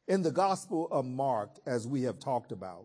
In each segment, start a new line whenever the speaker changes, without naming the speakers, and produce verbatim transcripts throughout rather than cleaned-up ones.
In the Gospel of Mark, as we have talked about,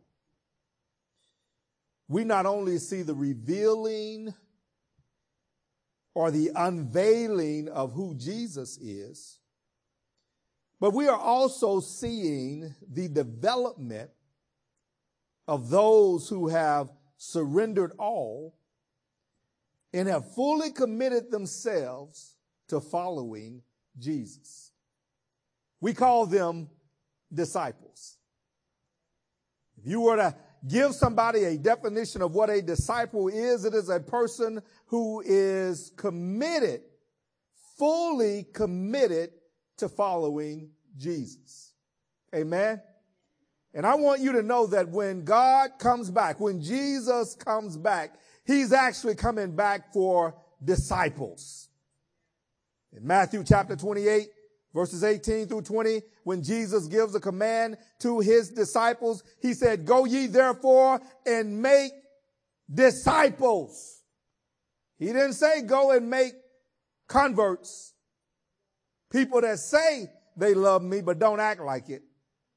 we not only see the revealing or the unveiling of who Jesus is, but we are also seeing the development of those who have surrendered all and have fully committed themselves to following Jesus. We call them disciples. If you were to give somebody a definition of what a disciple is, it is a person who is committed, fully committed to following Jesus. Amen. And I want you to know that when God comes back, when Jesus comes back, he's actually coming back for disciples. In Matthew chapter twenty-eight, verses eighteen through twenty, when Jesus gives a command to his disciples, he said, "Go ye therefore and make disciples." He didn't say go and make converts. People that say they love me but don't act like it.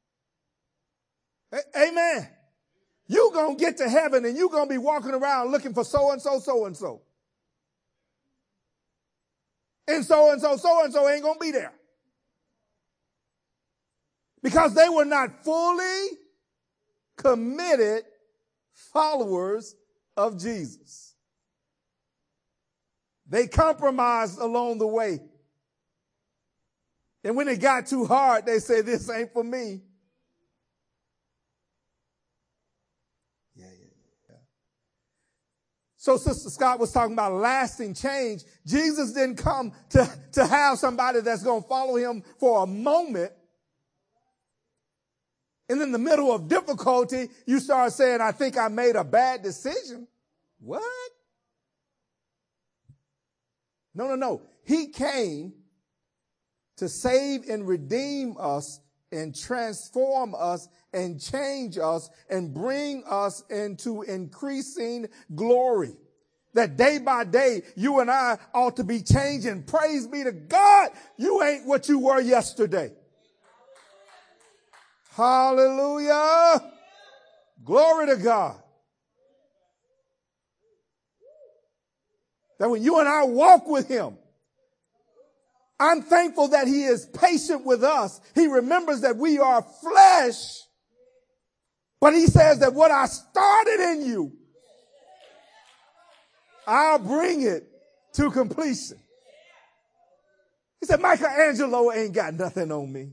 Amen. You're going to get to heaven and you're going to be walking around looking for so-and-so, so-and-so. And so-and-so, so-and-so ain't going to be there. Because they were not fully committed followers of Jesus. They compromised along the way. And when it got too hard, they said, "This ain't for me." Yeah, yeah, yeah. So Sister Scott was talking about lasting change. Jesus didn't come to, to have somebody that's going to follow him for a moment. And in the middle of difficulty, you start saying, "I think I made a bad decision." What? No, no, no. He came to save and redeem us and transform us and change us and bring us into increasing glory. That day by day, you and I ought to be changing. Praise be to God. You ain't what you were yesterday. Hallelujah. Glory to God. That when you and I walk with him, I'm thankful that he is patient with us. He remembers that we are flesh, but he says that what I started in you, I'll bring it to completion. He said, Michelangelo ain't got nothing on me.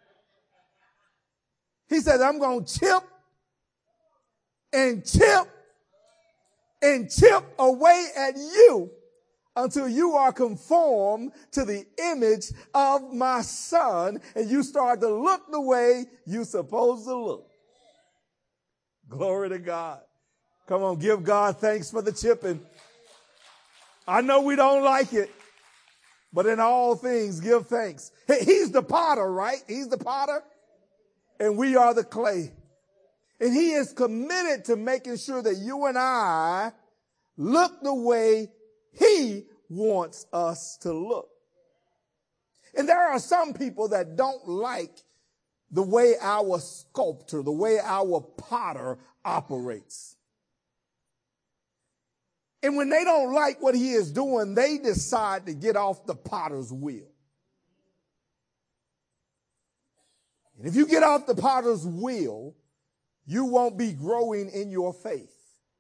He said, I'm going to chip and chip and chip away at you until you are conformed to the image of my son and you start to look the way you're supposed to look. Glory to God. Come on, give God thanks for the chipping. I know we don't like it, but in all things, give thanks. He's the potter, right? He's the potter, and we are the clay. And he is committed to making sure that you and I look the way he wants us to look. And there are some people that don't like the way our sculptor, the way our potter operates. And when they don't like what he is doing, they decide to get off the potter's wheel. And if you get off the potter's wheel, you won't be growing in your faith.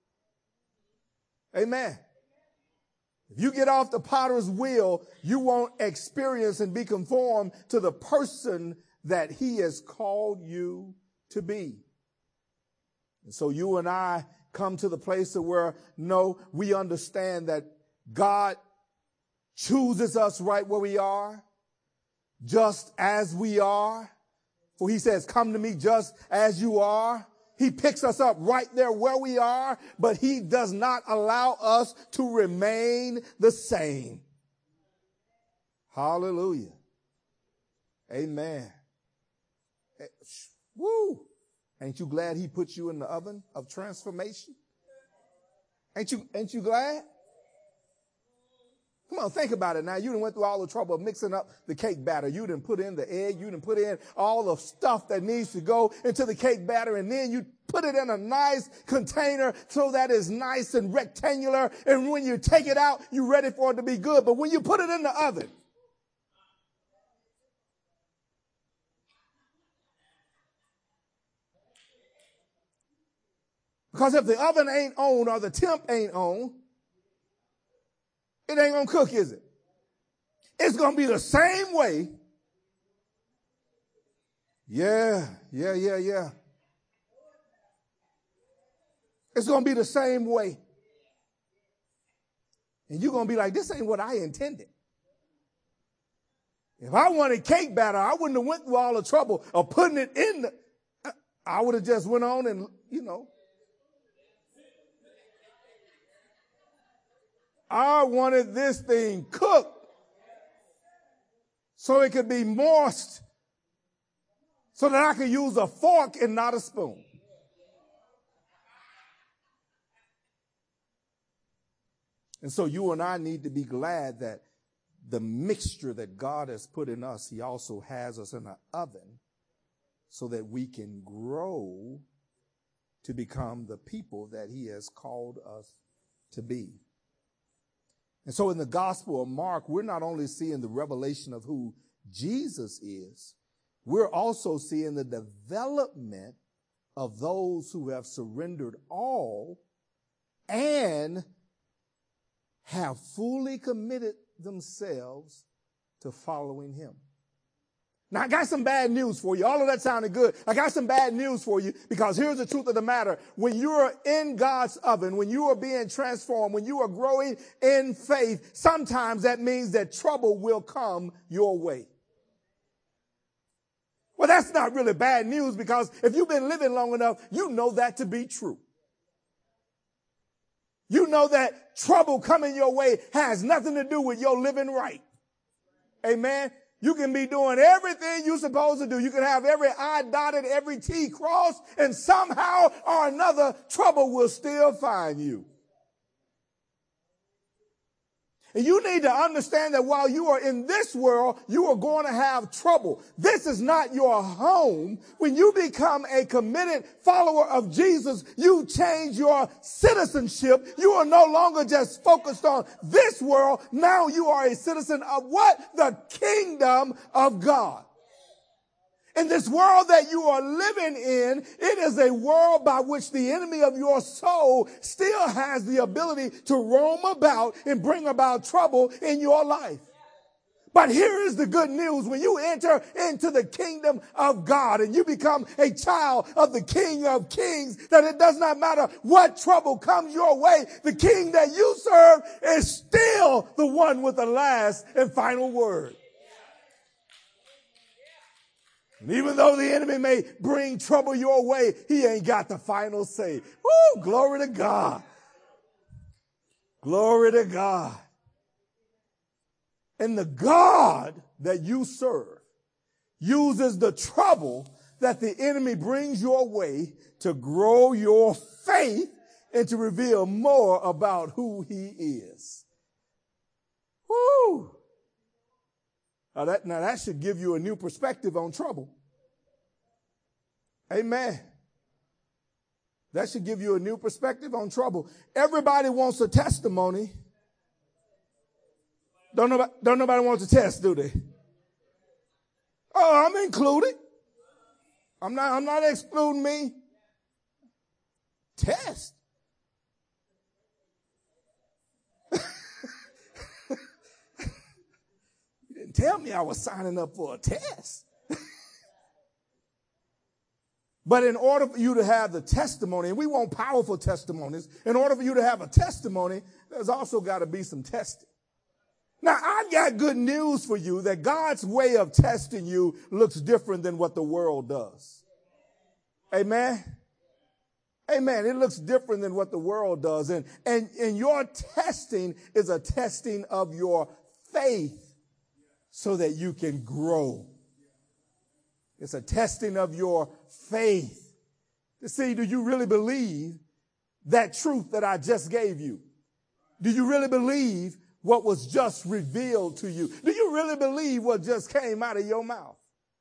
Amen. If you get off the potter's wheel, you won't experience and be conformed to the person that he has called you to be. And so you and I come to the place of where, no, we understand that God chooses us right where we are, just as we are. For he says, come to me just as you are. He picks us up right there where we are, but he does not allow us to remain the same. Hallelujah. Amen. Woo. Ain't you glad he put you in the oven of transformation? Ain't you, ain't you glad? Come on, think about it now. You done went through all the trouble of mixing up the cake batter. You done put in the egg. You done put in all the stuff that needs to go into the cake batter. And then you put it in a nice container so that it's nice and rectangular. And when you take it out, you're ready for it to be good. But when you put it in the oven, because if the oven ain't on or the temp ain't on, it ain't going to cook, is it? It's going to be the same way. Yeah, yeah, yeah, yeah. It's going to be the same way. And you're going to be like, this ain't what I intended. If I wanted cake batter, I wouldn't have went through all the trouble of putting it in the, I would have just went on and, you know. I wanted this thing cooked so it could be moist so that I could use a fork and not a spoon. And so you and I need to be glad that the mixture that God has put in us, he also has us in an oven so that we can grow to become the people that he has called us to be. And so in the Gospel of Mark, we're not only seeing the revelation of who Jesus is, we're also seeing the development of those who have surrendered all and have fully committed themselves to following him. Now, I got some bad news for you. All of that sounded good. I got some bad news for you because here's the truth of the matter. When you're in God's oven, when you are being transformed, when you are growing in faith, sometimes that means that trouble will come your way. Well, that's not really bad news because if you've been living long enough, you know that to be true. You know that trouble coming your way has nothing to do with your living right. Amen. You can be doing everything you're supposed to do. You can have every I dotted, every T crossed, and somehow or another, trouble will still find you. And you need to understand that while you are in this world, you are going to have trouble. This is not your home. When you become a committed follower of Jesus, you change your citizenship. You are no longer just focused on this world. Now you are a citizen of what? The kingdom of God. In this world that you are living in, it is a world by which the enemy of your soul still has the ability to roam about and bring about trouble in your life. But here is the good news. When you enter into the kingdom of God and you become a child of the King of Kings, that it does not matter what trouble comes your way, the King that you serve is still the one with the last and final word. And even though the enemy may bring trouble your way, he ain't got the final say. Woo, glory to God. Glory to God. And the God that you serve uses the trouble that the enemy brings your way to grow your faith and to reveal more about who he is. Woo. Now that, now that should give you a new perspective on trouble. Amen. That should give you a new perspective on trouble. Everybody wants a testimony. Don't nobody, don't nobody want to test, do they? Oh, I'm included. I'm not, I'm not excluding me. Test. Tell me I was signing up for a test. But in order for you to have the testimony, and we want powerful testimonies, in order for you to have a testimony, there's also got to be some testing. Now, I've got good news for you that God's way of testing you looks different than what the world does. Amen. Amen. It looks different than what the world does. And, and, and your testing is a testing of your faith. So that you can grow. It's a testing of your faith. To see, do you really believe that truth that I just gave you? Do you really believe what was just revealed to you? Do you really believe what just came out of your mouth?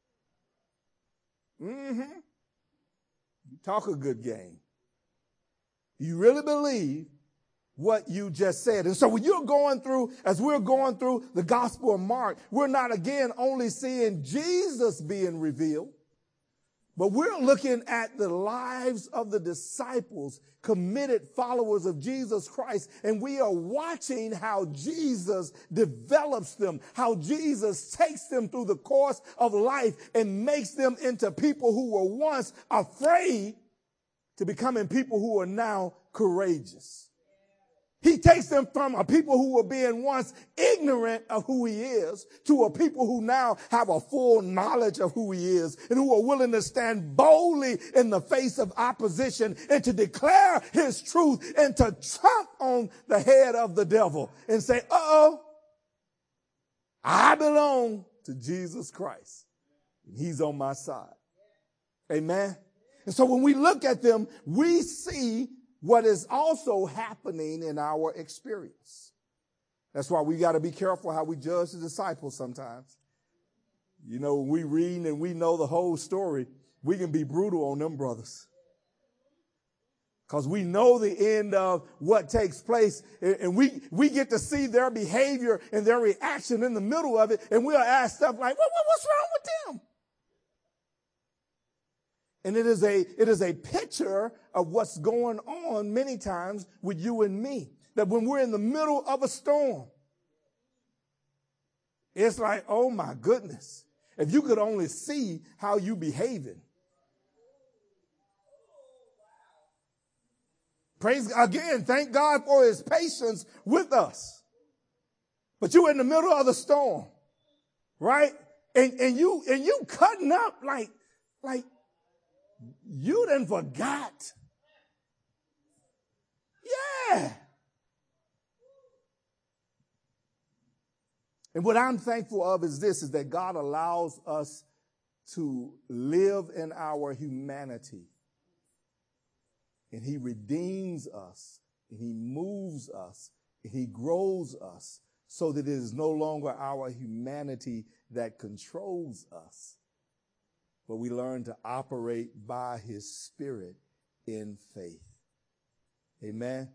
Mm-hmm. You talk a good game. You really believe what you just said. And so when you're going through, as we're going through the Gospel of Mark, we're not again only seeing Jesus being revealed, but we're looking at the lives of the disciples, committed followers of Jesus Christ, and we are watching how Jesus develops them, how Jesus takes them through the course of life and makes them into people who were once afraid to becoming people who are now courageous. He takes them from a people who were being once ignorant of who he is to a people who now have a full knowledge of who he is and who are willing to stand boldly in the face of opposition and to declare his truth and to trump on the head of the devil and say, uh-oh, I belong to Jesus Christ. And he's on my side. Amen. And so when we look at them, we see what is also happening in our experience. That's why we got to be careful how we judge the disciples sometimes. You know, when we read and we know the whole story, we can be brutal on them brothers. Because we know the end of what takes place, and we, we get to see their behavior and their reaction in the middle of it, and we'll ask stuff like, what, what, what's wrong with them? And it is a, it is a picture of what's going on many times with you and me. That when we're in the middle of a storm, it's like, oh my goodness, if you could only see how you behaving. Praise again, thank God for his patience with us. But you're in the middle of the storm, right? And, and you, and you cutting up like, like, you done forgot. Yeah. And what I'm thankful of is this, is that God allows us to live in our humanity. And he redeems us, and he moves us, and he grows us so that it is no longer our humanity that controls us, but we learn to operate by his Spirit in faith. Amen.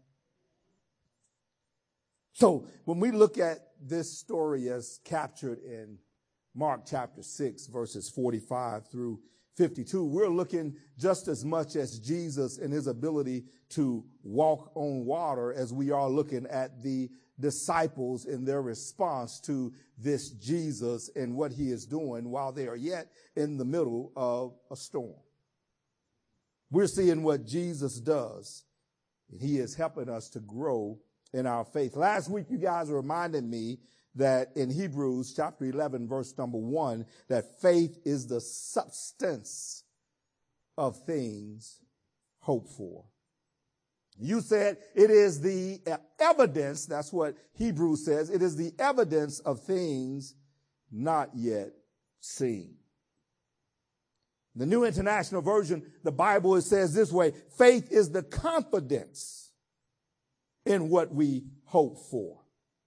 So when we look at this story as captured in Mark chapter six, verses forty-five through fifty-two, we're looking just as much as Jesus and his ability to walk on water as we are looking at the disciples in their response to this Jesus and what he is doing while they are yet in the middle of a storm. We're seeing what Jesus does, and he is helping us to grow in our faith. Last week, you guys reminded me that in Hebrews chapter eleven, verse number one, that faith is the substance of things hoped for. You said it is the evidence, that's what Hebrews says, it is the evidence of things not yet seen. The New International Version, the Bible, it says this way, faith is the confidence in what we hope for.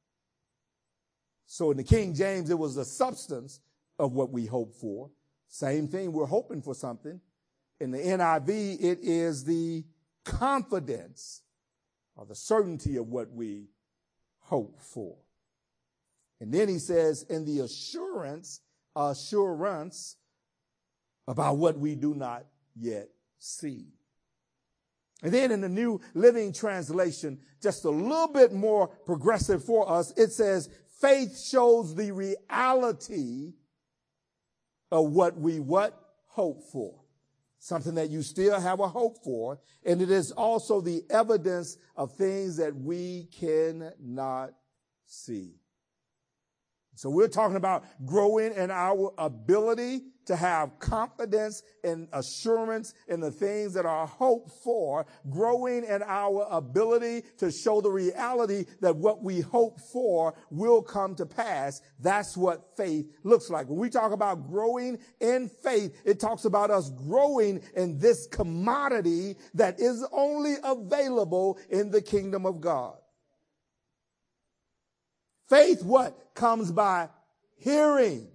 So in the King James, it was the substance of what we hope for. Same thing, we're hoping for something. In the N I V, it is the confidence or the certainty of what we hope for. And then he says, in the assurance, assurance about what we do not yet see. And then in the New Living Translation, just a little bit more progressive for us, it says, faith shows the reality of what we what? Hope for. Something that you still have a hope for. And it is also the evidence of things that we cannot see. So we're talking about growing in our ability to have confidence and assurance in the things that are hoped for, growing in our ability to show the reality that what we hope for will come to pass. That's what faith looks like. When we talk about growing in faith, it talks about us growing in this commodity that is only available in the kingdom of God. Faith what? Comes by hearing.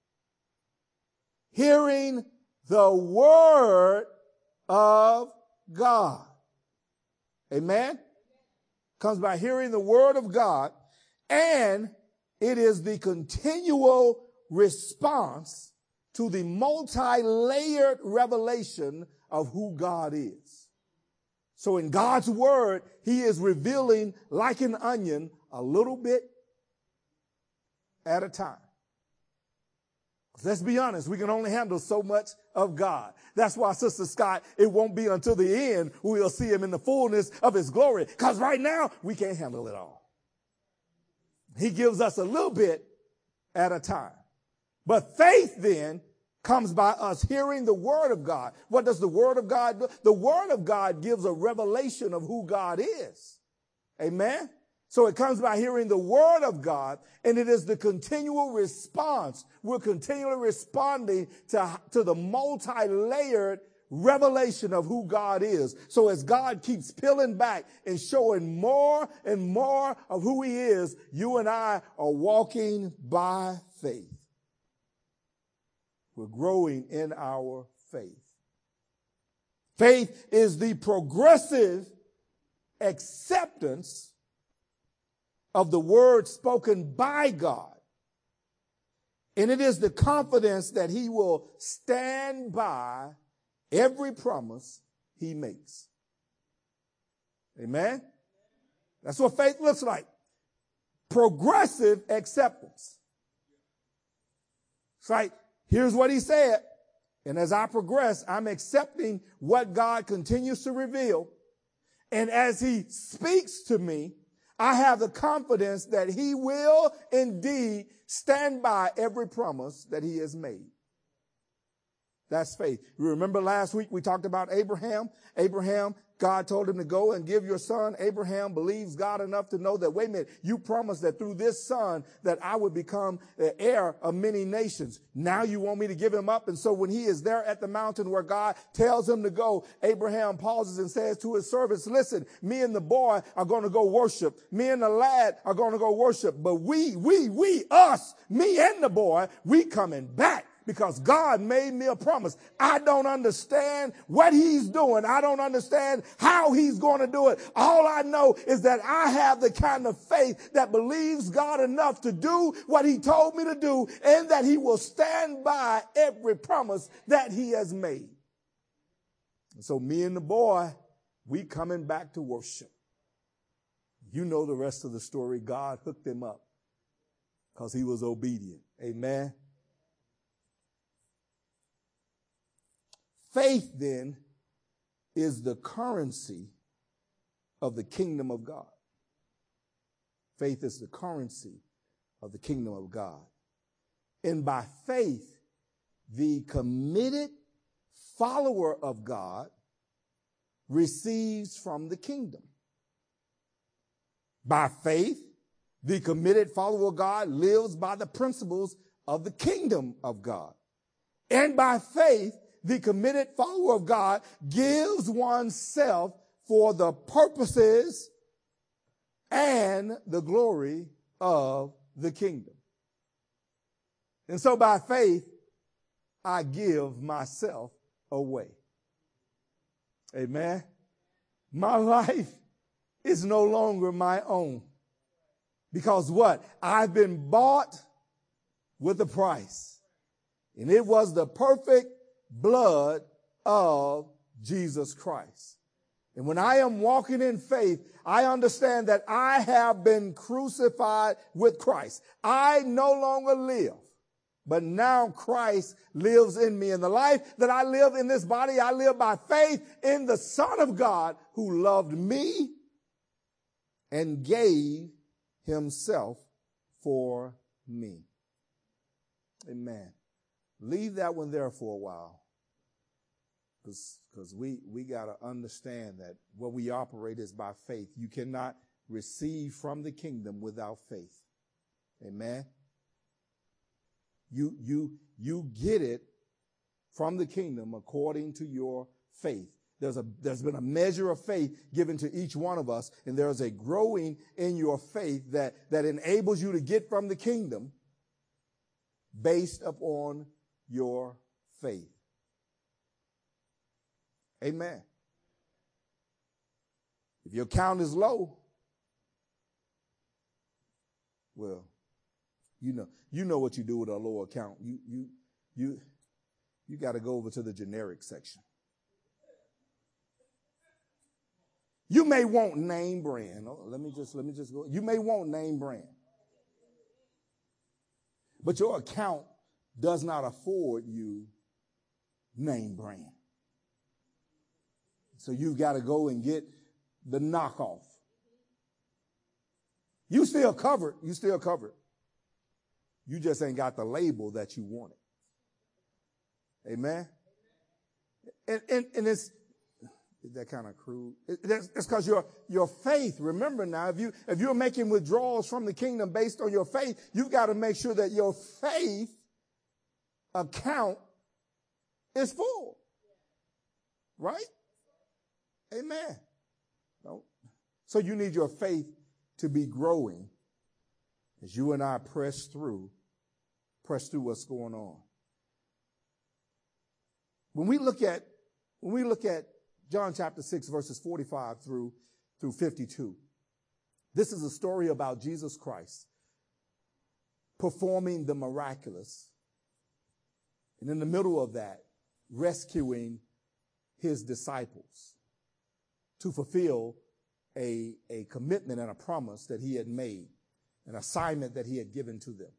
Hearing the word of God. Amen? Comes by hearing the word of God, and it is the continual response to the multi-layered revelation of who God is. So in God's word, he is revealing like an onion a little bit at a time. Let's be honest, we can only handle so much of God. That's why, Sister Scott, it won't be until the end we'll see him in the fullness of his glory. Because right now, we can't handle it all. He gives us a little bit at a time. But faith then comes by us hearing the word of God. What does the word of God do? The word of God gives a revelation of who God is. Amen? So it comes by hearing the word of God, and it is the continual response. We're continually responding to, to the multi-layered revelation of who God is. So as God keeps peeling back and showing more and more of who he is, you and I are walking by faith. We're growing in our faith. Faith is the progressive acceptance of the word spoken by God. And it is the confidence that he will stand by every promise he makes. Amen? That's what faith looks like. Progressive acceptance. It's like, here's what he said. And as I progress, I'm accepting what God continues to reveal. And as he speaks to me, I have the confidence that he will indeed stand by every promise that he has made. That's faith. You remember last week we talked about Abraham. Abraham, God told him to go and give your son. Abraham believes God enough to know that, wait a minute, you promised that through this son that I would become the heir of many nations. Now you want me to give him up? And so when he is there at the mountain where God tells him to go, Abraham pauses and says to his servants, listen, me and the boy are going to go worship. Me and the lad are going to go worship. But we, we, we, us, me and the boy, we coming back. Because God made me a promise. I don't understand what he's doing. I don't understand how he's going to do it. All I know is that I have the kind of faith that believes God enough to do what he told me to do, and that he will stand by every promise that he has made. And so me and the boy, we coming back to worship. You know the rest of the story. God hooked him up because he was obedient. Amen. Faith, then, is the currency of the kingdom of God. Faith is the currency of the kingdom of God. And by faith, the committed follower of God receives from the kingdom. By faith, the committed follower of God lives by the principles of the kingdom of God. And by faith, the committed follower of God gives oneself for the purposes and the glory of the kingdom. And so by faith, I give myself away. Amen. My life is no longer my own. Because what? I've been bought with a price. And it was the perfect blood of Jesus Christ. And when I am walking in faith, I understand that I have been crucified with Christ. I no longer live, but now Christ lives in me. And the life that I live in this body, I live by faith in the Son of God who loved me and gave himself for me. Amen. Leave that one there for a while. Because we, we got to understand that what we operate is by faith. You cannot receive from the kingdom without faith. Amen. You, you, you get it from the kingdom according to your faith. There's a, there's been a measure of faith given to each one of us, and there's a growing in your faith that, that enables you to get from the kingdom based upon your faith. Amen. If your count is low, well, you know, you know what you do with a low account. You, you, you, you got to go over to the generic section. You may want name brand. Oh, let me just, let me just go. You may want name brand, but your account does not afford you name brand. So you've got to go and get the knockoff. You still covered. You still covered. You just ain't got the label that you wanted. Amen. And, and, and it's, is that kind of crude? It, that's because your, your faith, remember now, if you, if you're making withdrawals from the kingdom based on your faith, you've got to make sure that your faith account is full. Right? Amen. No. So you need your faith to be growing as you and I press through, press through what's going on. When we look at, when we look at John chapter six, verses forty-five through, through fifty-two, this is a story about Jesus Christ performing the miraculous. And in the middle of that, rescuing his disciples to fulfill a, a commitment and a promise that he had made, an assignment that he had given to them.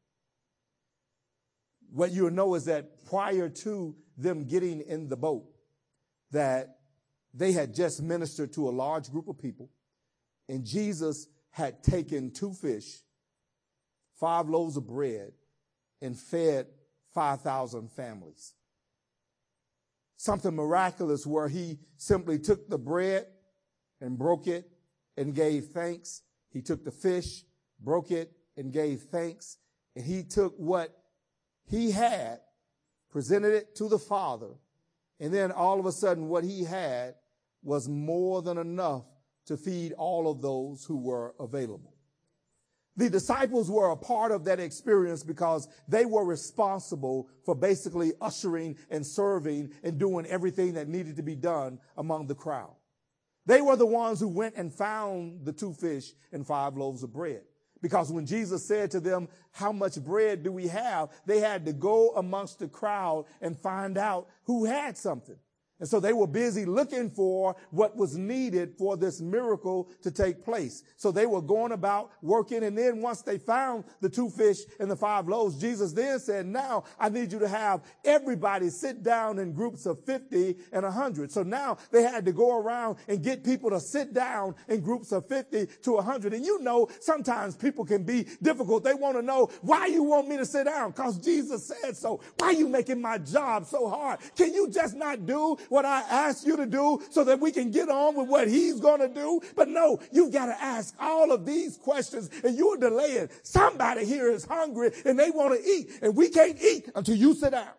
What you'll know is that prior to them getting in the boat, that they had just ministered to a large group of people, and Jesus had taken two fish, five loaves of bread, and fed five thousand families. Something miraculous where he simply took the bread and broke it and gave thanks. He took the fish, broke it, and gave thanks. And he took what he had, presented it to the Father, and then all of a sudden what he had was more than enough to feed all of those who were available. The disciples were a part of that experience because they were responsible for basically ushering and serving and doing everything that needed to be done among the crowd. They were the ones who went and found the two fish and five loaves of bread. Because when Jesus said to them, how much bread do we have? They had to go amongst the crowd and find out who had something. And so they were busy looking for what was needed for this miracle to take place. So they were going about working. And then once they found the two fish and the five loaves, Jesus then said, now I need you to have everybody sit down in groups of fifty and one hundred. So now they had to go around and get people to sit down in groups of fifty to one hundred. And you know, sometimes people can be difficult. They want to know why you want me to sit down, because Jesus said so. Why are you making my job so hard? Can you just not do what I asked you to do so that we can get on with what he's going to do? But no, you've got to ask all of these questions and you're delaying. Somebody here is hungry and they want to eat, and we can't eat until you sit down.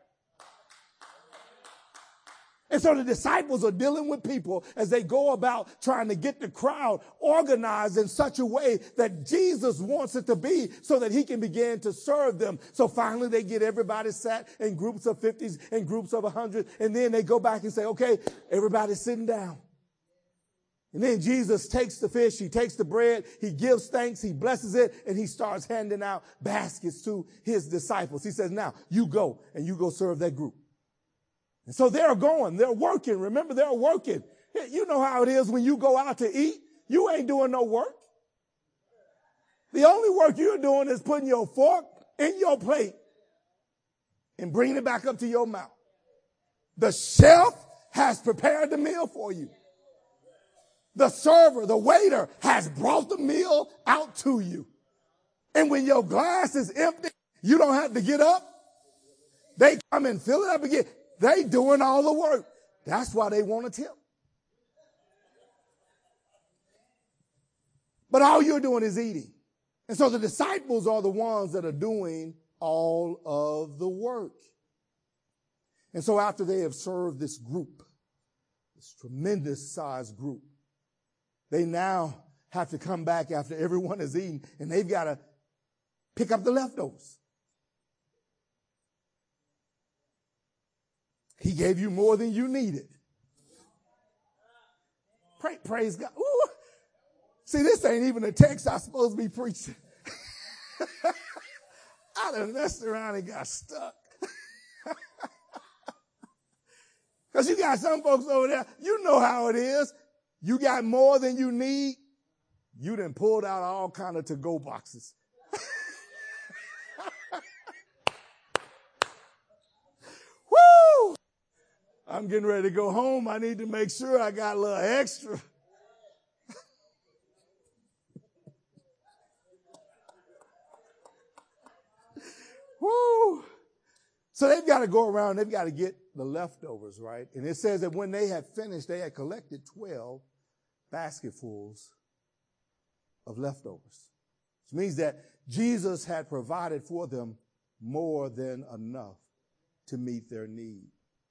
And so the disciples are dealing with people as they go about trying to get the crowd organized in such a way that Jesus wants it to be so that he can begin to serve them. So finally they get everybody sat in groups of fifties and groups of one hundred. And then they go back and say, okay, everybody's sitting down. And then Jesus takes the fish, he takes the bread, he gives thanks, he blesses it, and he starts handing out baskets to his disciples. He says, now you go and you go serve that group. And so they're going, they're working. Remember, they're working. You know how it is when you go out to eat. You ain't doing no work. The only work you're doing is putting your fork in your plate and bringing it back up to your mouth. The chef has prepared the meal for you. The server, the waiter has brought the meal out to you. And when your glass is empty, you don't have to get up. They come and fill it up again. They doing all the work. That's why they want a tip. But all you're doing is eating. And so the disciples are the ones that are doing all of the work. And so after they have served this group this tremendous sized group. They now have to come back after everyone has eaten, and they've got to pick up the leftovers. He gave you more than you needed. Pray, praise God. Ooh. See, this ain't even a text I'm supposed to be preaching. I done messed around and got stuck. Because you got some folks over there, you know how it is. You got more than you need. You done pulled out all kind of to-go boxes. Woo! I'm getting ready to go home. I need to make sure I got a little extra. Woo! So they've got to go around, they've got to get the leftovers, right? And it says that when they had finished, they had collected twelve basketfuls of leftovers. Which means that Jesus had provided for them more than enough to meet their need.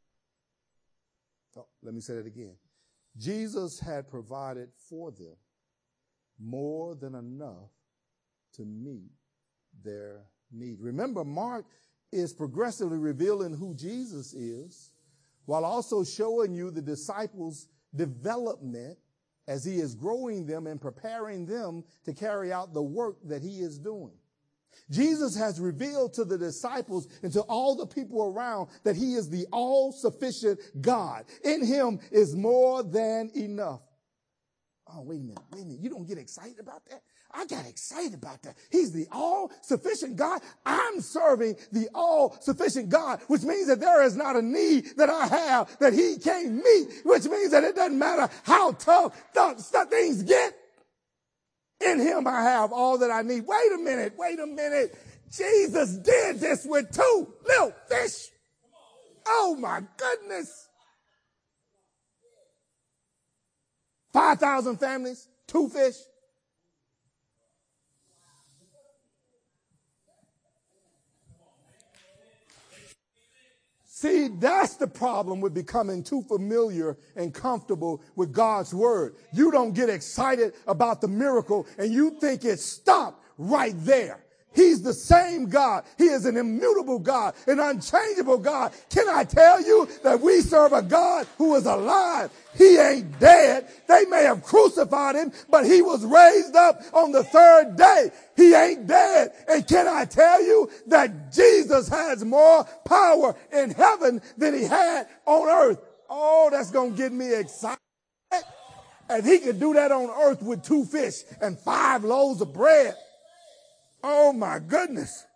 Oh, let me say that again. Jesus had provided for them more than enough to meet their need. Remember, Mark is progressively revealing who Jesus is while also showing you the disciples' development as he is growing them and preparing them to carry out the work that he is doing. Jesus has revealed to the disciples and to all the people around that he is the all-sufficient God. In him is more than enough. Oh, wait a minute, wait a minute. You don't get excited about that? I got excited about that. He's the all-sufficient God. I'm serving the all-sufficient God, which means that there is not a need that I have that he can't meet, which means that it doesn't matter how tough th- th- things get. In him I have all that I need. Wait a minute, wait a minute. Jesus did this with two little fish. Oh my goodness. five thousand families, two fish. See, that's the problem with becoming too familiar and comfortable with God's word. You don't get excited about the miracle and you think it stopped right there. He's the same God. He is an immutable God, an unchangeable God. Can I tell you that we serve a God who is alive? He ain't dead. They may have crucified him, but he was raised up on the third day. He ain't dead. And can I tell you that Jesus has more power in heaven than he had on earth? Oh, that's going to get me excited. And he could do that on earth with two fish and five loaves of bread. Oh my goodness.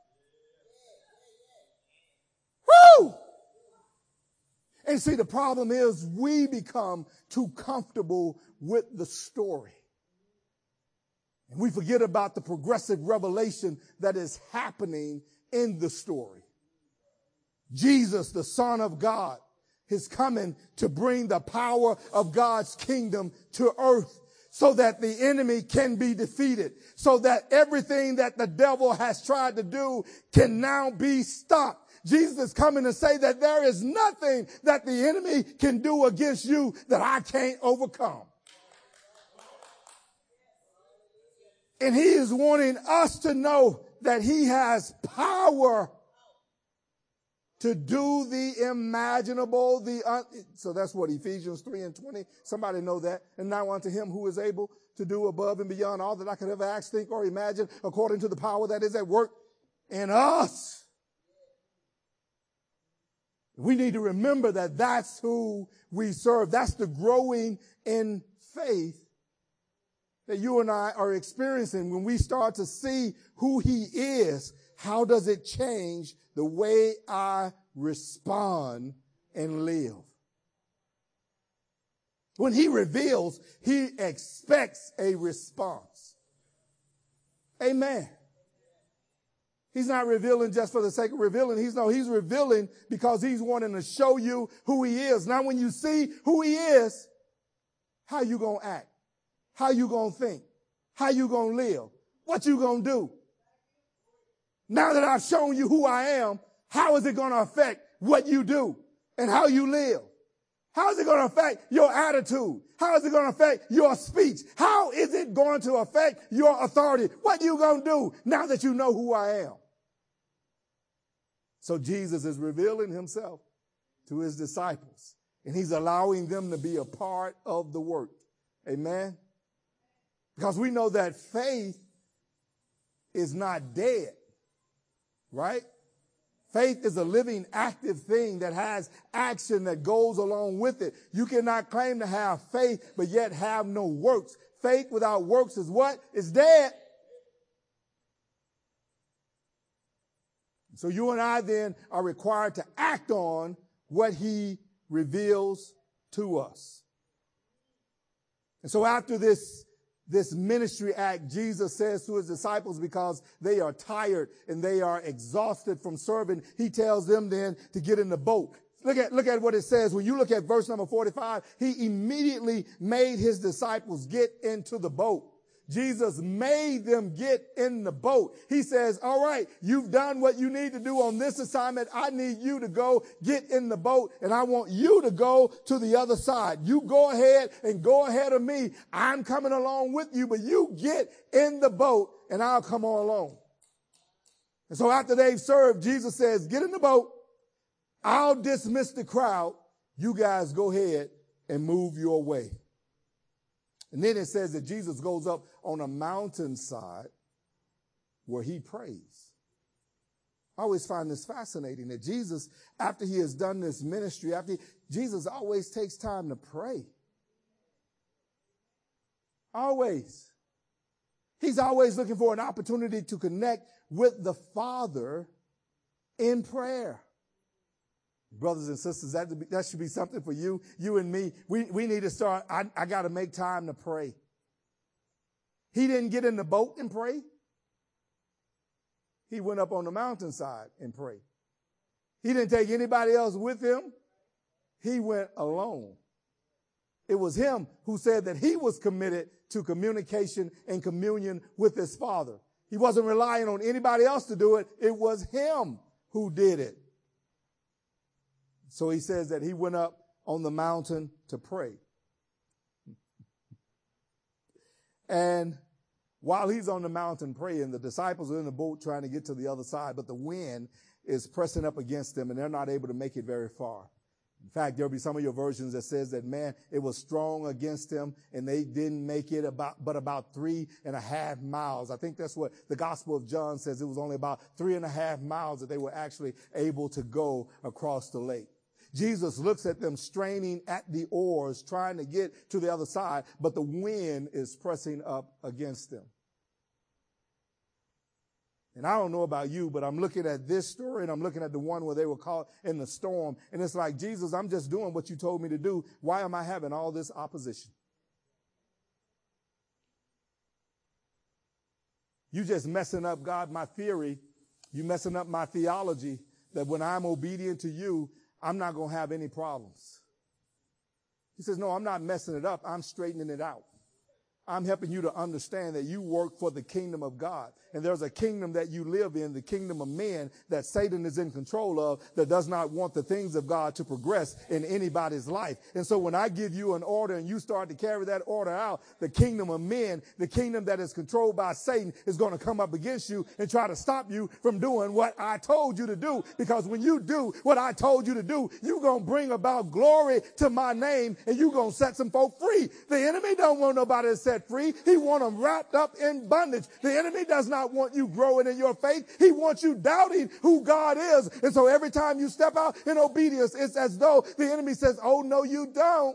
Woo! And see, the problem is we become too comfortable with the story. And we forget about the progressive revelation that is happening in the story. Jesus, the Son of God, is coming to bring the power of God's kingdom to earth, so that the enemy can be defeated, so that everything that the devil has tried to do can now be stopped. Jesus is coming to say that there is nothing that the enemy can do against you that I can't overcome. And he is wanting us to know that he has power to do the imaginable, the un- so that's what Ephesians three and twenty. Somebody know that. And now unto him who is able to do above and beyond all that I could ever ask, think, or imagine, according to the power that is at work in us. We need to remember that that's who we serve. That's the growing in faith that you and I are experiencing. When we start to see who he is, how does it change the way I respond and live? When he reveals, he expects a response. Amen. He's not revealing just for the sake of revealing. He's no, he's revealing because he's wanting to show you who he is. Now, when you see who he is, how you gonna act? How you gonna think? How you gonna live? What you gonna do? Now that I've shown you who I am, how is it going to affect what you do and how you live? How is it going to affect your attitude? How is it going to affect your speech? How is it going to affect your authority? What you going to do now that you know who I am? So Jesus is revealing himself to his disciples, and he's allowing them to be a part of the work. Amen? Because we know that faith is not dead, right? Faith is a living, active thing that has action that goes along with it. You cannot claim to have faith, but yet have no works. Faith without works is what? It's dead. So you and I then are required to act on what he reveals to us. And so after this This ministry act, Jesus says to his disciples, because they are tired and they are exhausted from serving, he tells them then to get in the boat. Look at, look at what it says. When you look at verse number forty-five, he immediately made his disciples get into the boat. Jesus made them get in the boat. He says, all right, you've done what you need to do on this assignment. I need you to go get in the boat, and I want you to go to the other side. You go ahead and go ahead of me. I'm coming along with you, but you get in the boat and I'll come on along. And so after they've served, Jesus says, get in the boat. I'll dismiss the crowd. You guys go ahead and move your way. And then it says that Jesus goes up on a mountainside where he prays. I always find this fascinating that Jesus, after he has done this ministry, after he, Jesus always takes time to pray. Always. He's always looking for an opportunity to connect with the Father in prayer. Brothers and sisters, that, that should be something for you, you and me. We, we need to start, I, I got to make time to pray. He didn't get in the boat and pray. He went up on the mountainside and prayed. He didn't take anybody else with him. He went alone. It was him who said that he was committed to communication and communion with his Father. He wasn't relying on anybody else to do it. It was him who did it. So he says that he went up on the mountain to pray. And while he's on the mountain praying, the disciples are in the boat trying to get to the other side, but the wind is pressing up against them and they're not able to make it very far. In fact, there'll be some of your versions that says that, man, it was strong against them and they didn't make it about, but about three and a half miles. I think that's what the Gospel of John says. It was only about three and a half miles that they were actually able to go across the lake. Jesus looks at them straining at the oars, trying to get to the other side, but the wind is pressing up against them. And I don't know about you, but I'm looking at this story and I'm looking at the one where they were caught in the storm. And it's like, Jesus, I'm just doing what you told me to do. Why am I having all this opposition? You just messing up, God, my theory. You messing up my theology that when I'm obedient to you, I'm not going to have any problems. He says, no, I'm not messing it up. I'm straightening it out. I'm helping you to understand that you work for the kingdom of God. And there's a kingdom that you live in, the kingdom of men, that Satan is in control of, that does not want the things of God to progress in anybody's life. And so when I give you an order and you start to carry that order out, the kingdom of men, the kingdom that is controlled by Satan, is going to come up against you and try to stop you from doing what I told you to do. Because when you do what I told you to do, you're going to bring about glory to my name and you're going to set some folk free. The enemy don't want nobody to set free. He want them wrapped up in bondage. The enemy does not want you growing in your faith. He wants you doubting who God is. And so every time you step out in obedience, it's as though the enemy says, oh, no, you don't.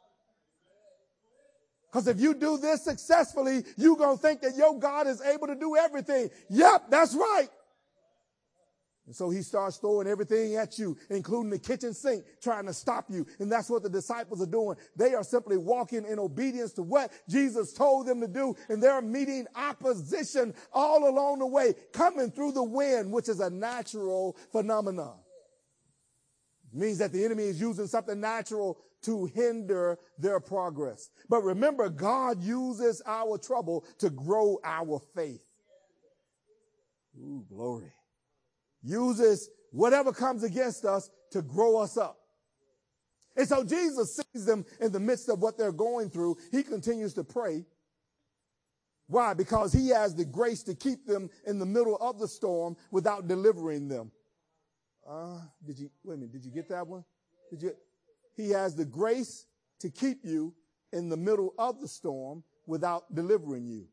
Because if you do this successfully, you're going to think that your God is able to do everything. Yep, that's right. And so he starts throwing everything at you, including the kitchen sink, trying to stop you. And that's what the disciples are doing. They are simply walking in obedience to what Jesus told them to do. And they're meeting opposition all along the way, coming through the wind, which is a natural phenomenon. It means that the enemy is using something natural to hinder their progress. But remember, God uses our trouble to grow our faith. Ooh, glory. Uses whatever comes against us to grow us up. And so Jesus sees them in the midst of what they're going through. He continues to pray. Why? Because he has the grace to keep them in the middle of the storm without delivering them. Uh, did you, wait a minute, did you get that one? Did you? He has the grace to keep you in the middle of the storm without delivering you.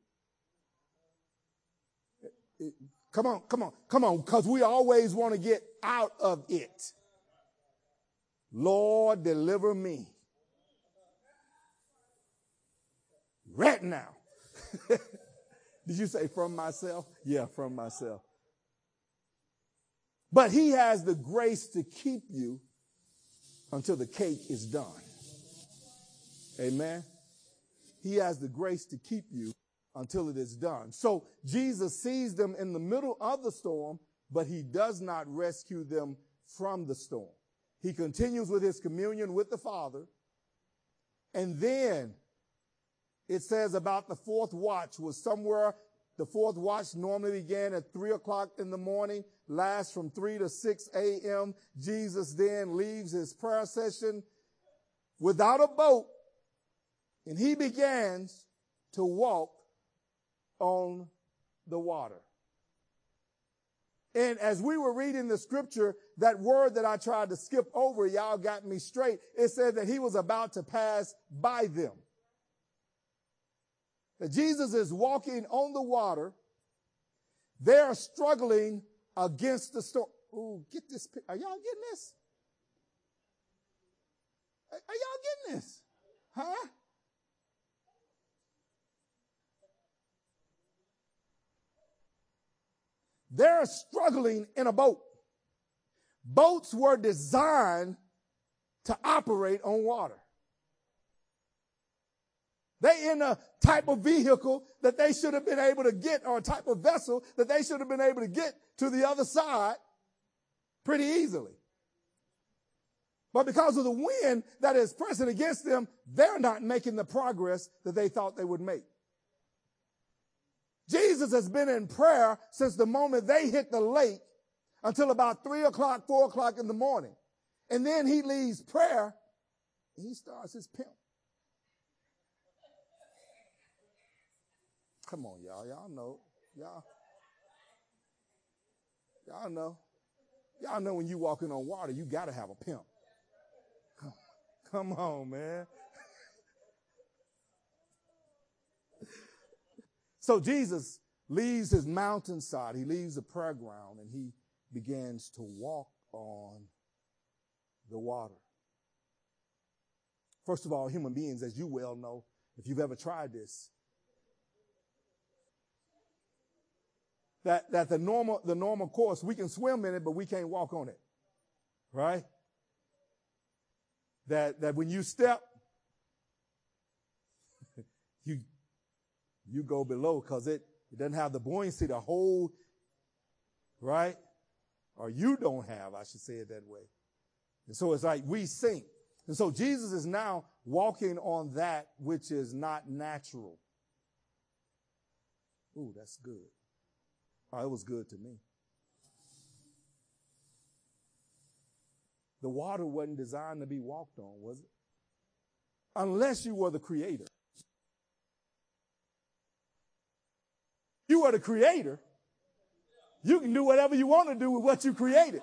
It, it, come on, come on, come on, because we always want to get out of it. Lord, deliver me. Right now. Did you say from myself? Yeah, from myself. But he has the grace to keep you until the cake is done. Amen. He has the grace to keep you until it is done. So Jesus sees them in the middle of the storm, but he does not rescue them from the storm. He continues with his communion with the Father. And then it says about the fourth watch was somewhere. The fourth watch normally began at three o'clock in the morning, lasts from three to six a.m. Jesus then leaves his prayer session without a boat, and he begins to walk on the water. And as we were reading the scripture, that word that I tried to skip over, y'all got me straight. It said that he was about to pass by them. That Jesus is walking on the water. They're struggling against the storm. Ooh, get this. Are y'all getting this? Are y'all getting this? Huh? They're struggling in a boat. Boats were designed to operate on water. They in a type of vehicle that they should have been able to get, or a type of vessel that they should have been able to get to the other side pretty easily. But because of the wind that is pressing against them, they're not making the progress that they thought they would make. Jesus has been in prayer since the moment they hit the lake until about three o'clock, four o'clock in the morning. And then he leaves prayer and he starts his pimp. Come on, y'all. Y'all know. Y'all. Y'all know. Y'all know when you walking on water, you got to have a pimp. Come, come on, man. So Jesus leaves his mountainside. He leaves the prayer ground and he begins to walk on the water. First of all, human beings, as you well know, if you've ever tried this, that, that the normal, the normal course, we can swim in it, but we can't walk on it. Right? That, that when you step, you, you go below because it, it doesn't have the buoyancy to hold, right? Or you don't have, I should say it that way. And so it's like we sink. And so Jesus is now walking on that which is not natural. Ooh, that's good. Oh, it was good to me. The water wasn't designed to be walked on, was it? Unless you were the creator. You are the creator. You can do whatever you want to do with what you created.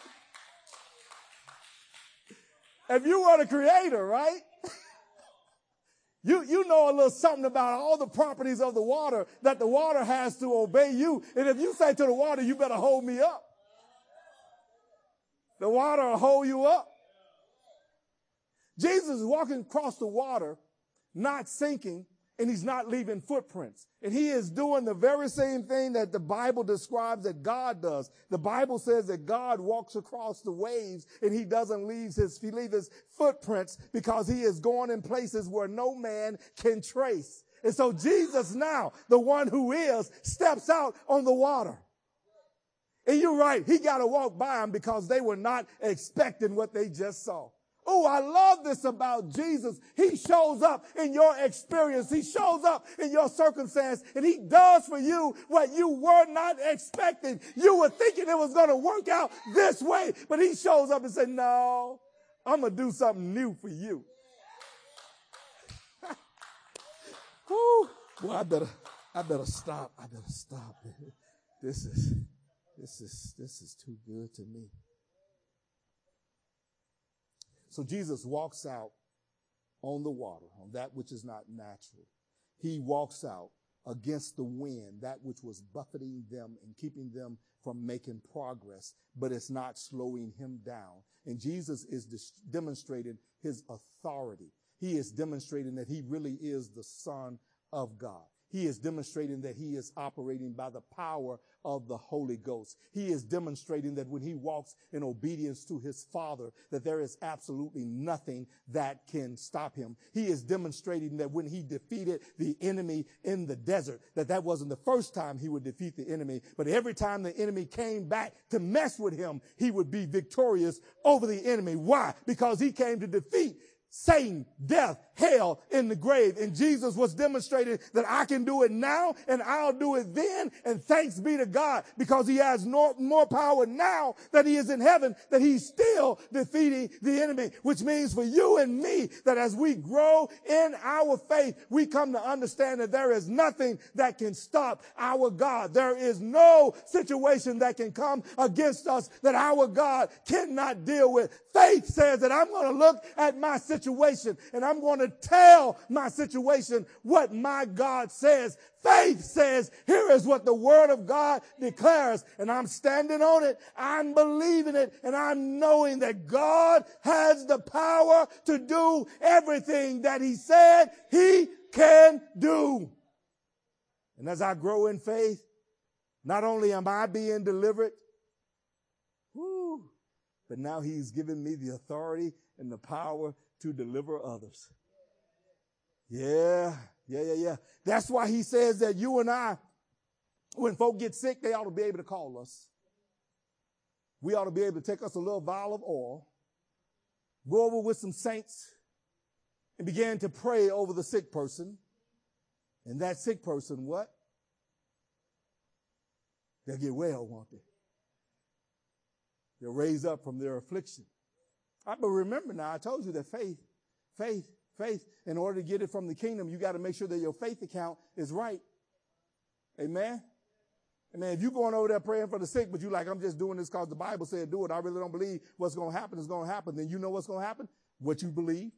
If you are the creator, right? You, you know a little something about all the properties of the water, that the water has to obey you. And if you say to the water, you better hold me up, the water will hold you up. Jesus is walking across the water, not sinking, and he's not leaving footprints. And he is doing the very same thing that the Bible describes that God does. The Bible says that God walks across the waves and he doesn't leave his, he leaves his footprints because he is going in places where no man can trace. And so Jesus now, the one who is, steps out on the water. And you're right, he got to walk by them because they were not expecting what they just saw. Oh, I love this about Jesus. He shows up in your experience. He shows up in your circumstance, and he does for you what you were not expecting. You were thinking it was going to work out this way, but he shows up and said, no, I'm going to do something new for you. Woo. Well, I better, I better stop. I better stop. This is, this is, this is too good to me. So Jesus walks out on the water, on that which is not natural. He walks out against the wind, that which was buffeting them and keeping them from making progress, but it's not slowing him down. And Jesus is dis- demonstrating his authority. He is demonstrating that he really is the Son of God. He is demonstrating that he is operating by the power of the Holy Ghost. He is demonstrating that when he walks in obedience to his Father, that there is absolutely nothing that can stop him. He is demonstrating that when he defeated the enemy in the desert, that that wasn't the first time he would defeat the enemy, but every time the enemy came back to mess with him, he would be victorious over the enemy. Why? Because he came to defeat Satan, death, hell, in the grave. And Jesus was demonstrating that I can do it now and I'll do it then. And thanks be to God, because he has no, more power now that he is in heaven, that he's still defeating the enemy, which means for you and me that as we grow in our faith, we come to understand that there is nothing that can stop our God. There is no situation that can come against us that our God cannot deal with. Faith says that I'm going to look at my situation situation and I'm going to tell my situation what my God says. Faith says, here is what the word of God declares, and I'm standing on it. I'm believing it, and I'm knowing that God has the power to do everything that he said he can do. And as I grow in faith, not only am I being delivered, whoo, but now he's given me the authority and the power to deliver others. Yeah, yeah, yeah, yeah. That's why he says that you and I, when folk get sick, they ought to be able to call us. We ought to be able to take us a little vial of oil, go over with some saints, and begin to pray over the sick person. And that sick person, what? They'll get well, won't they? They'll raise up from their affliction. But remember now, I told you that faith, faith, faith, in order to get it from the kingdom, you got to make sure that your faith account is right. Amen? Amen. If you're going over there praying for the sick, but you're like, I'm just doing this because the Bible said do it, I really don't believe what's going to happen is going to happen, then you know what's going to happen? What you believe.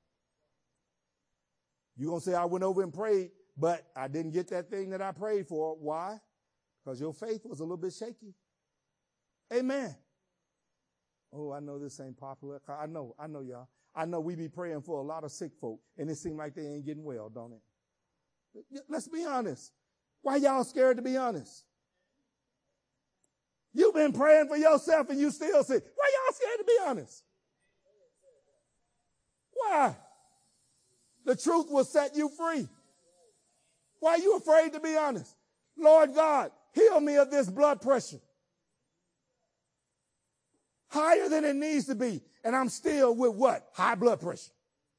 You're going to say, I went over and prayed, but I didn't get that thing that I prayed for. Why? Because your faith was a little bit shaky. Amen. Oh, I know this ain't popular. I know, I know y'all. I know we be praying for a lot of sick folk, and it seems like they ain't getting well, don't it? Let's be honest. Why y'all scared to be honest? You've been praying for yourself and you still sick. Why y'all scared to be honest? Why? The truth will set you free. Why are you afraid to be honest? Lord God, heal me of this blood pressure. Higher than it needs to be. And I'm still with what? High blood pressure.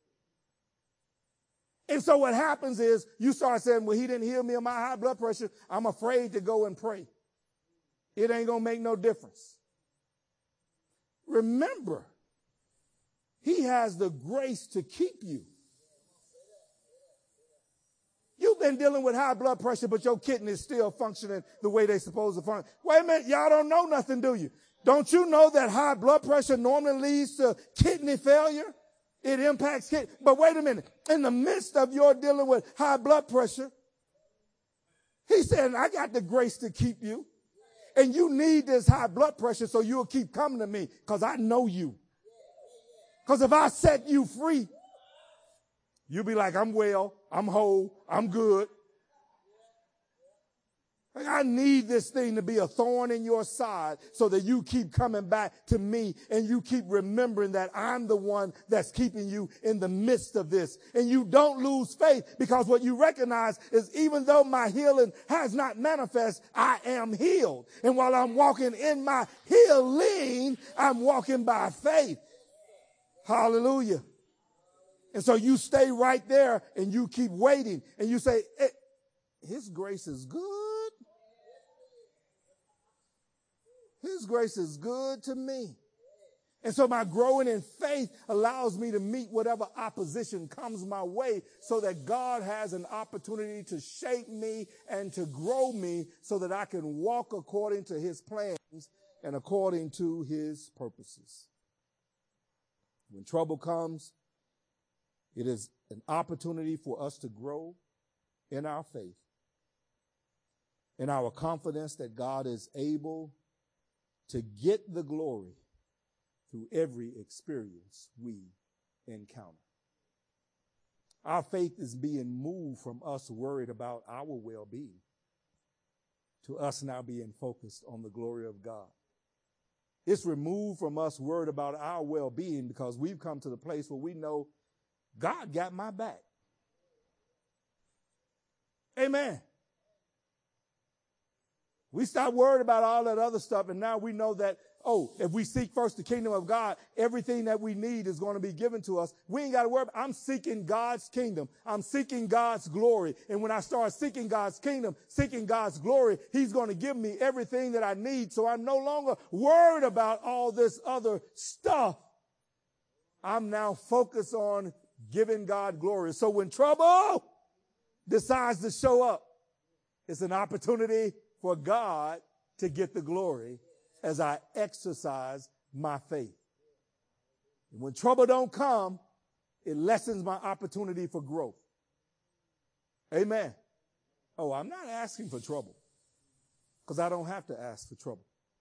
And so what happens is you start saying, well, he didn't heal me of my high blood pressure. I'm afraid to go and pray. It ain't going to make no difference. Remember, he has the grace to keep you. You've been dealing with high blood pressure, but your kidney is still functioning the way they're supposed to function. Wait a minute, y'all don't know nothing, do you? Don't you know that high blood pressure normally leads to kidney failure? It impacts kidney. But wait a minute. In the midst of your dealing with high blood pressure, he said, I got the grace to keep you. And you need this high blood pressure so you'll keep coming to me because I know you. Because if I set you free, you'll be like, I'm well, I'm whole, I'm good. I need this thing to be a thorn in your side so that you keep coming back to me and you keep remembering that I'm the one that's keeping you in the midst of this. And you don't lose faith, because what you recognize is even though my healing has not manifest, I am healed. And while I'm walking in my healing, I'm walking by faith. Hallelujah. And so you stay right there and you keep waiting and you say, his grace is good. His grace is good to me. And so my growing in faith allows me to meet whatever opposition comes my way so that God has an opportunity to shape me and to grow me so that I can walk according to his plans and according to his purposes. When trouble comes, it is an opportunity for us to grow in our faith, in our confidence that God is able to get the glory through every experience we encounter. Our faith is being moved from us worried about our well-being to us now being focused on the glory of God. It's removed from us worried about our well-being because we've come to the place where we know God got my back. Amen. We stop worried about all that other stuff, and now we know that, oh, if we seek first the kingdom of God, everything that we need is going to be given to us. We ain't got to worry about, I'm seeking God's kingdom. I'm seeking God's glory. And when I start seeking God's kingdom, seeking God's glory, he's going to give me everything that I need. So I'm no longer worried about all this other stuff. I'm now focused on giving God glory. So when trouble decides to show up, it's an opportunity for God to get the glory as I exercise my faith. And when trouble don't come, it lessens my opportunity for growth. Amen. Oh, I'm not asking for trouble because I don't have to ask for trouble.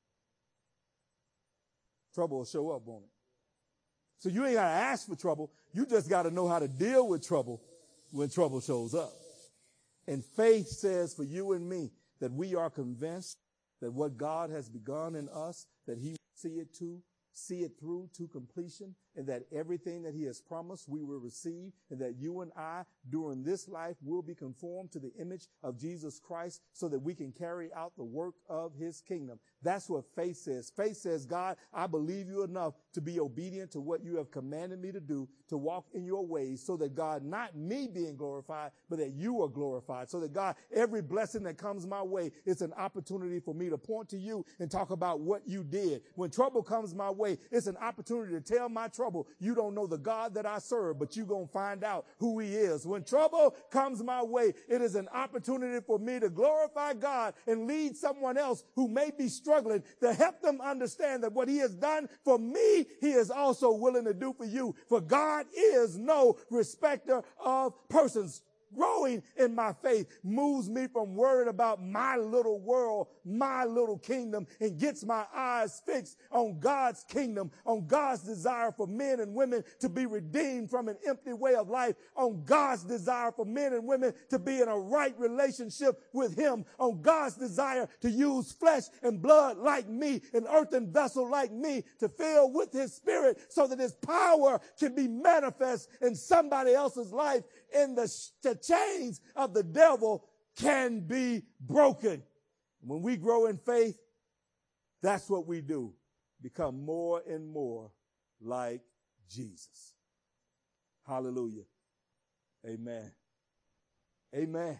Trouble will show up, won't it? So you ain't got to ask for trouble. You just got to know how to deal with trouble when trouble shows up. And faith says for you and me that we are convinced that what God has begun in us, that he will see it to, see it through to completion, and that everything that he has promised we will receive, and that you and I during this life will be conformed to the image of Jesus Christ so that we can carry out the work of his kingdom. That's what faith says. Faith says, God, I believe you enough to be obedient to what you have commanded me to do, to walk in your ways so that God, not me being glorified, but that you are glorified. So that God, every blessing that comes my way, it's an opportunity for me to point to you and talk about what you did. When trouble comes my way, it's an opportunity to tell my trouble, you don't know the God that I serve, but you're going to find out who he is. When trouble comes my way, it is an opportunity for me to glorify God and lead someone else who may be struggling to help them understand that what he has done for me, he is also willing to do for you. For God is no respecter of persons. Growing in my faith moves me from worried about my little world, my little kingdom, and gets my eyes fixed on God's kingdom, on God's desire for men and women to be redeemed from an empty way of life, on God's desire for men and women to be in a right relationship with him, on God's desire to use flesh and blood like me, an earthen vessel like me, to fill with his spirit so that his power can be manifest in somebody else's life, and the, the chains of the devil can be broken. When we grow in faith, that's what we do. Become more and more like Jesus. Hallelujah. Amen. Amen.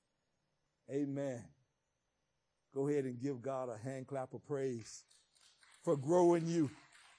Amen. Go ahead and give God a hand clap of praise for growing you.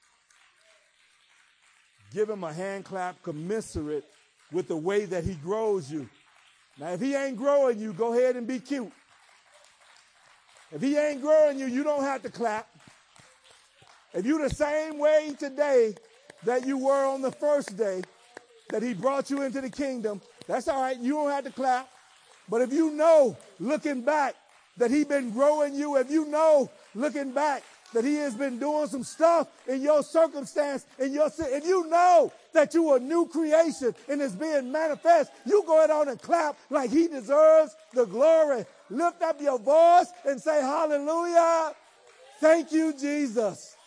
Give him a hand clap commensurate with the way that he grows you. Now, if he ain't growing you, go ahead and be cute. If he ain't growing you, you don't have to clap. If you're the same way today that you were on the first day that he brought you into the kingdom, that's all right. You don't have to clap. But if you know, looking back, that he been growing you, if you know, looking back, that he has been doing some stuff in your circumstance, in your, if you know that you are a new creation and it's being manifest, you go ahead on and clap like he deserves the glory. Lift up your voice and say hallelujah. Thank you, Jesus.